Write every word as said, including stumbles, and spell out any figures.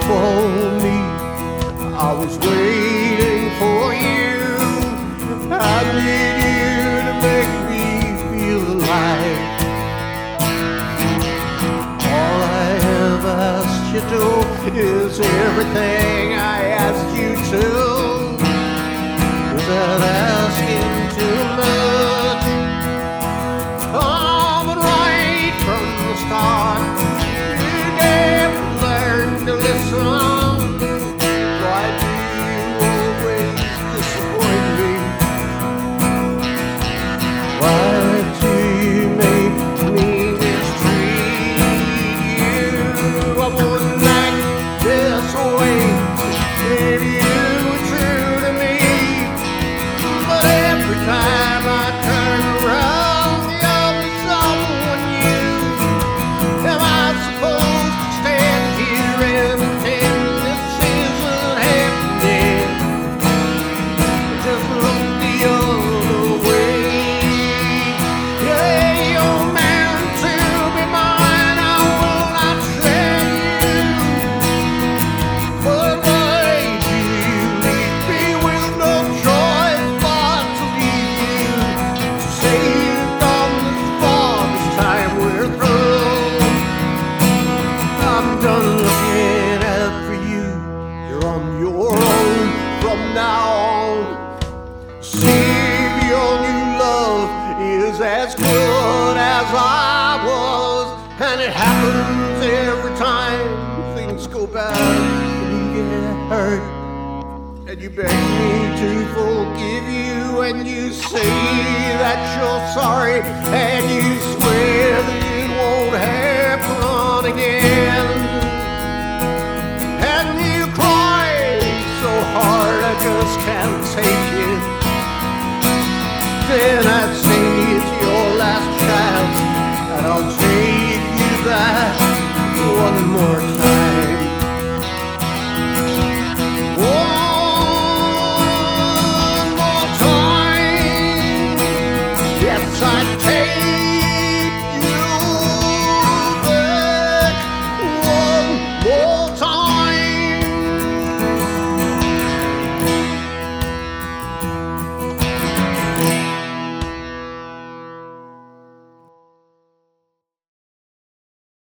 for me. I was waiting for you. I need you to make me feel alive. All I have asked you to is everything I asked you to. Without asking too much. Oh, but right from the start, you never learned to listen. Why do you always disappoint me? Why do you make me mistreat you? I wouldn't act this way if you were true to me. But every time I turn around, you'll be someone new. Am I supposed to stand here and pretend this isn't happening? Just look the other way. Yeah, you're meant to be mine. I will not share you. But why do you leave me with no choice but to leave you? To say you've gone this far, this time we're through. I'm done looking out for you. You're on your own from now on. See, your new love is as good as I was, and it happens every time things go bad and you get hurt. And you beg me to forgive you, and you say that you're sorry, and you swear that it won't happen again.